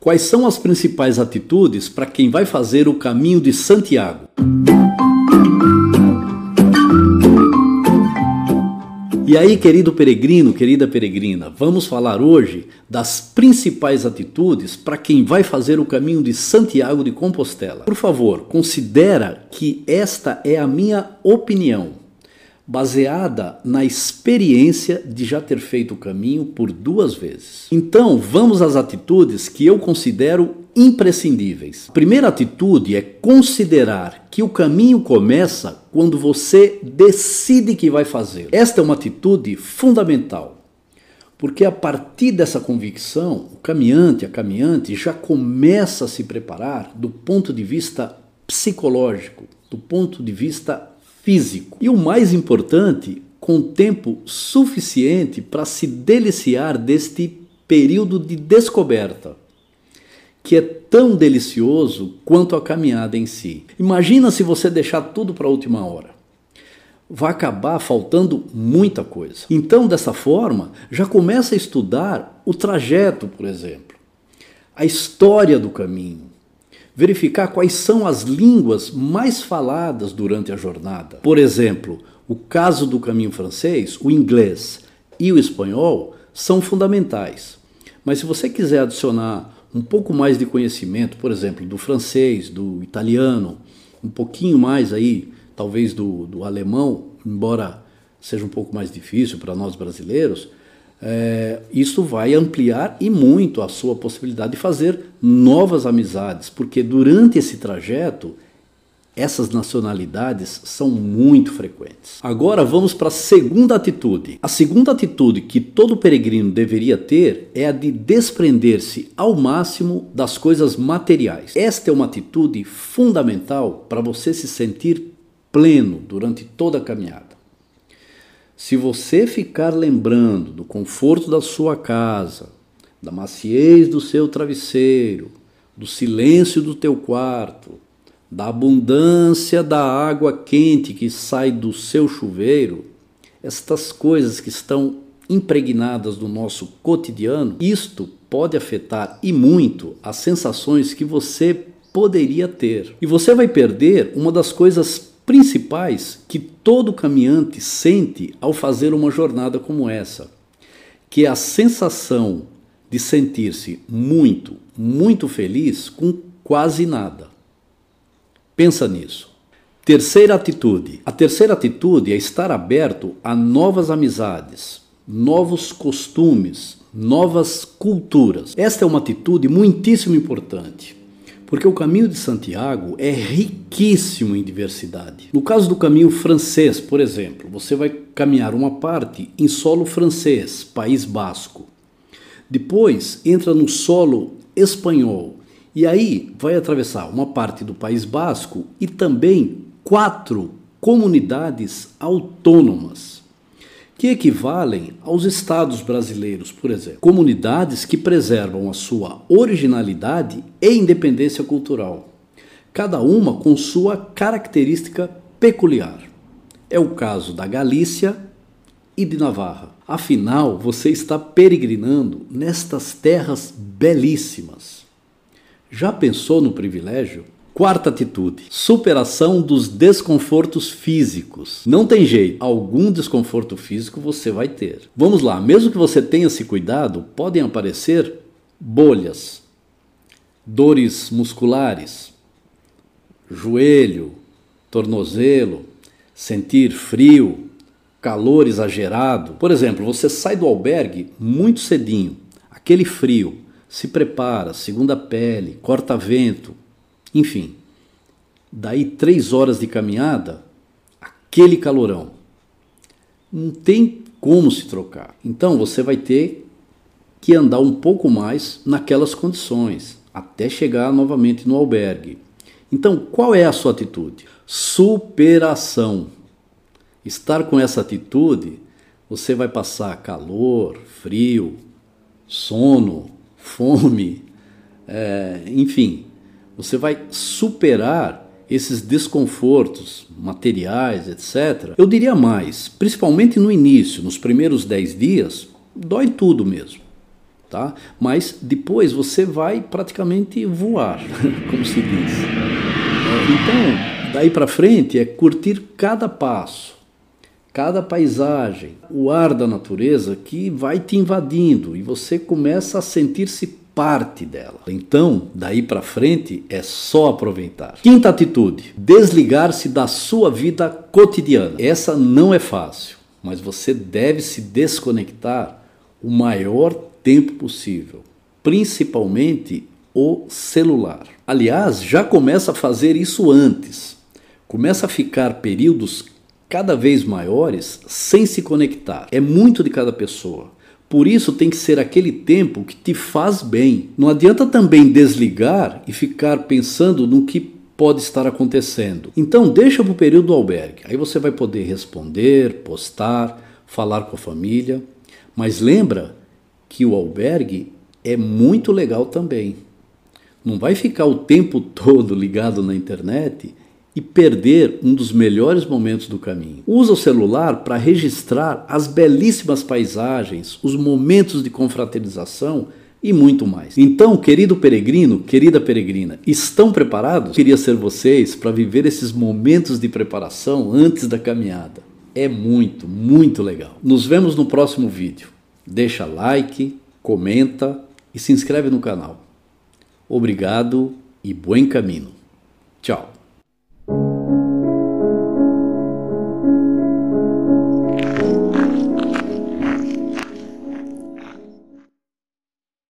Quais são as principais atitudes para quem vai fazer o caminho de Santiago? E aí, querido peregrino, querida peregrina, vamos falar hoje das principais atitudes para quem vai fazer o caminho de Santiago de Compostela. Por favor, considera que esta é a minha opinião, baseada na experiência de já ter feito o caminho por 2 vezes. Então, vamos às atitudes que eu considero imprescindíveis. A primeira atitude é considerar que o caminho começa quando você decide que vai fazer. Esta é uma atitude fundamental, porque a partir dessa convicção, o caminhante, a caminhante já começa a se preparar do ponto de vista psicológico, do ponto de vista físico. E o mais importante, com tempo suficiente para se deliciar deste período de descoberta, que é tão delicioso quanto a caminhada em si. Imagina se você deixar tudo para a última hora. Vai acabar faltando muita coisa. Então, dessa forma, já começa a estudar o trajeto, por exemplo, a história do caminho, verificar quais são as línguas mais faladas durante a jornada. Por exemplo, o caso do caminho francês, o inglês e o espanhol são fundamentais. Mas se você quiser adicionar um pouco mais de conhecimento, por exemplo, do francês, do italiano, um pouquinho mais aí, talvez do alemão, embora seja um pouco mais difícil para nós brasileiros, isso vai ampliar e muito a sua possibilidade de fazer novas amizades, porque durante esse trajeto, essas nacionalidades são muito frequentes. Agora vamos para a segunda atitude. A segunda atitude que todo peregrino deveria ter é a de desprender-se ao máximo das coisas materiais. Esta é uma atitude fundamental para você se sentir pleno durante toda a caminhada. Se você ficar lembrando do conforto da sua casa, da maciez do seu travesseiro, do silêncio do teu quarto, da abundância da água quente que sai do seu chuveiro, estas coisas que estão impregnadas no nosso cotidiano, isto pode afetar e muito as sensações que você poderia ter. E você vai perder uma das coisas principais que todo caminhante sente ao fazer uma jornada como essa, que é a sensação de sentir-se muito, muito feliz com quase nada. Pensa nisso. Terceira atitude. A terceira atitude é estar aberto a novas amizades, novos costumes, novas culturas. Esta é uma atitude muitíssimo importante, porque o caminho de Santiago é riquíssimo em diversidade. No caso do caminho francês, por exemplo, você vai caminhar uma parte em solo francês, País Basco. Depois entra no solo espanhol e aí vai atravessar uma parte do País Basco e também 4 comunidades autônomas, que equivalem aos estados brasileiros, por exemplo. Comunidades que preservam a sua originalidade e independência cultural, cada uma com sua característica peculiar. É o caso da Galícia e de Navarra. Afinal, você está peregrinando nestas terras belíssimas. Já pensou no privilégio? Quarta atitude, superação dos desconfortos físicos. Não tem jeito, algum desconforto físico você vai ter. Vamos lá, mesmo que você tenha esse cuidado, podem aparecer bolhas, dores musculares, joelho, tornozelo, sentir frio, calor exagerado. Por exemplo, você sai do albergue muito cedinho, aquele frio, se prepara, segunda pele, corta vento, enfim, daí 3 horas de caminhada, aquele calorão. Não tem como se trocar. Então você vai ter que andar um pouco mais naquelas condições, até chegar novamente no albergue. Então, qual é a sua atitude? Superação. Estar com essa atitude, você vai passar calor, frio, sono, fome, enfim. Você vai superar esses desconfortos materiais, etc. Eu diria mais, principalmente no início, nos primeiros 10 dias, dói tudo mesmo. tá? Mas depois você vai praticamente voar, como se diz. Então, daí para frente é curtir cada passo, cada paisagem, o ar da natureza que vai te invadindo e você começa a sentir-se parte dela. Então, daí para frente é só aproveitar. Quinta atitude: desligar-se da sua vida cotidiana. Essa não é fácil, mas você deve se desconectar o maior tempo possível, principalmente o celular. Aliás, já começa a fazer isso antes. Começa a ficar períodos cada vez maiores sem se conectar. É muito de cada pessoa. Por isso tem que ser aquele tempo que te faz bem. Não adianta também desligar e ficar pensando no que pode estar acontecendo. Então deixa para o período do albergue. Aí você vai poder responder, postar, falar com a família. Mas lembra que o albergue é muito legal também. Não vai ficar o tempo todo ligado na internet e perder um dos melhores momentos do caminho. Usa o celular para registrar as belíssimas paisagens, os momentos de confraternização e muito mais. Então, querido peregrino, querida peregrina, estão preparados? Queria ser vocês para viver esses momentos de preparação antes da caminhada. É muito, muito legal. Nos vemos no próximo vídeo. Deixa like, comenta e se inscreve no canal. Obrigado e bom caminho. Tchau.